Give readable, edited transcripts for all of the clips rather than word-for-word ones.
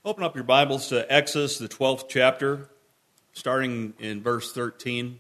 Open up your Bibles to Exodus, the 12th chapter, starting in verse 13.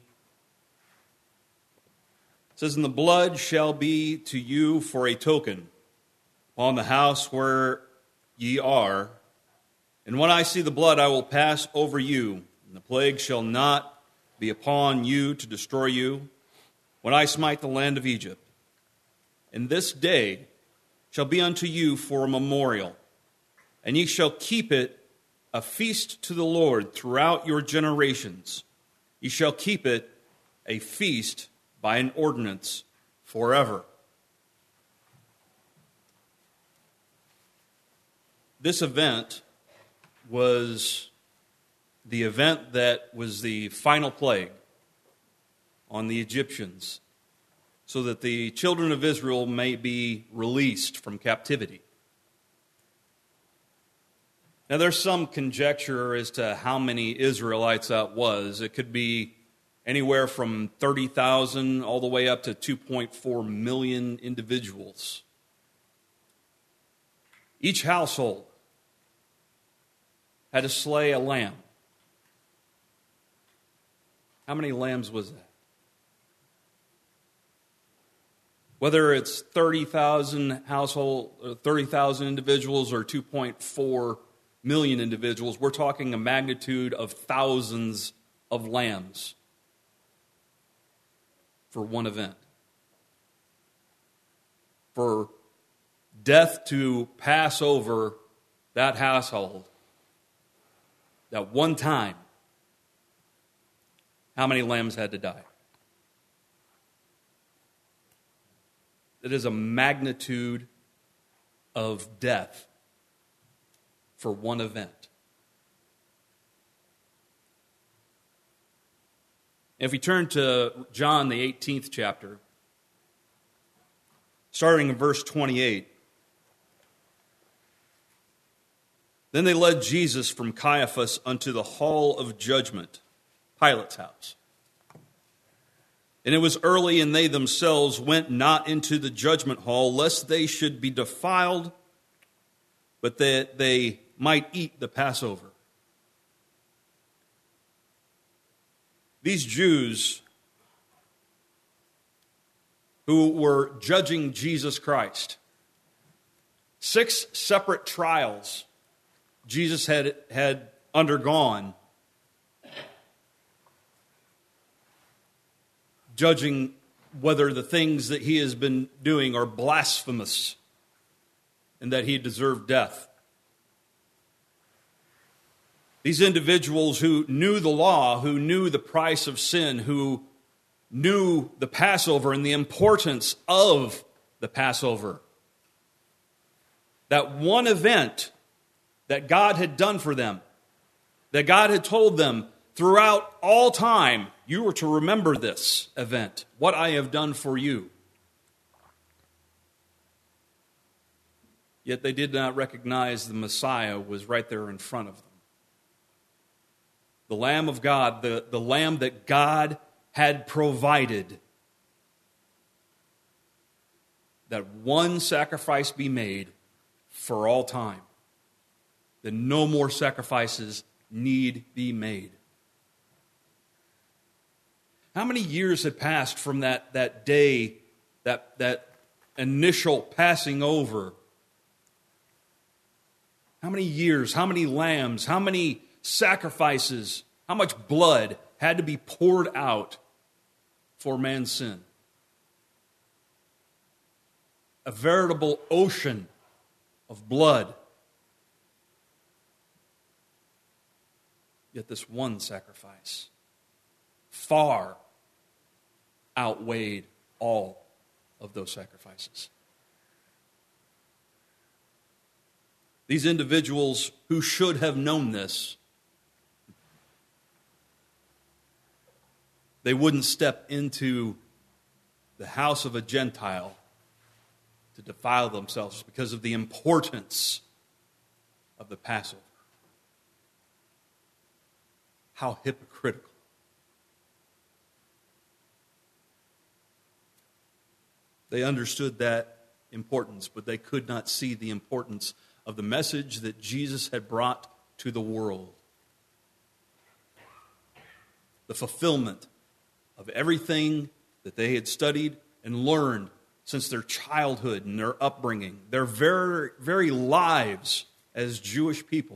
It says, "And the blood shall be to you for a token upon the house where ye are. And when I see the blood, I will pass over you, and the plague shall not be upon you to destroy you, when I smite the land of Egypt. And this day shall be unto you for a memorial, and ye shall keep it a feast to the Lord throughout your generations. Ye shall keep it a feast by an ordinance forever." This event was the event that was the final plague on the Egyptians, so that the children of Israel may be released from captivity. Now, there's some conjecture as to how many Israelites that was. It could be anywhere from 30,000 all the way up to 2.4 million individuals. Each household had to slay a lamb. How many lambs was that? Whether it's 30,000 household, 30,000 individuals, or 2.4 million individuals, we're talking a magnitude of thousands of lambs for one event. For death to pass over that household, that one time, how many lambs had to die? It is a magnitude of death for one event. If we turn to John, the 18th chapter, starting in verse 28, "Then they led Jesus from Caiaphas unto the hall of judgment," Pilate's house. "And it was early, and they themselves went not into the judgment hall, lest they should be defiled, but that they might eat the Passover." These Jews who were judging Jesus Christ, 6 separate trials Jesus had undergone, judging whether the things that he has been doing are blasphemous and that he deserved death. These individuals who knew the law, who knew the price of sin, who knew the Passover and the importance of the Passover, that one event that God had done for them, that God had told them throughout all time, you were to remember this event, what I have done for you. Yet they did not recognize the Messiah was right there in front of them. The Lamb of God, the Lamb that God had provided, that one sacrifice be made for all time, that no more sacrifices need be made. How many years had passed from that day, that initial passing over? How many years, how many lambs, how many sacrifices, how much blood had to be poured out for man's sin? A veritable ocean of blood. Yet this one sacrifice far outweighed all of those sacrifices. These individuals who should have known this, they wouldn't step into the house of a Gentile to defile themselves because of the importance of the Passover. How hypocritical. They understood that importance, but they could not see the importance of the message that Jesus had brought to the world. The fulfillment of everything that they had studied and learned since their childhood and their upbringing, their very, very lives as Jewish people.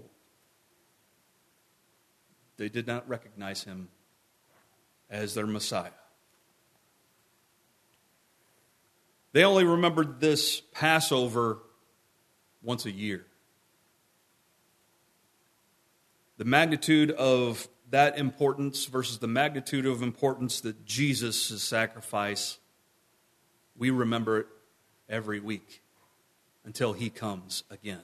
They did not recognize him as their Messiah. They only remembered this Passover once a year. The magnitude of that importance versus the magnitude of importance that Jesus' sacrifice, we remember it every week until he comes again.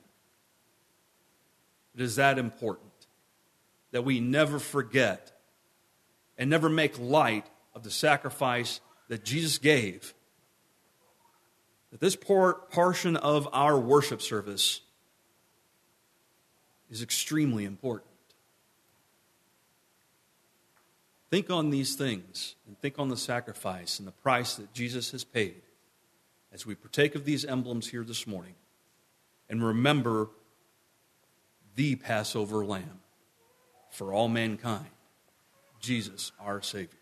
It is that important that we never forget and never make light of the sacrifice that Jesus gave. That this portion of our worship service is extremely important. Think on these things and think on the sacrifice and the price that Jesus has paid as we partake of these emblems here this morning and remember the Passover Lamb for all mankind, Jesus our Savior.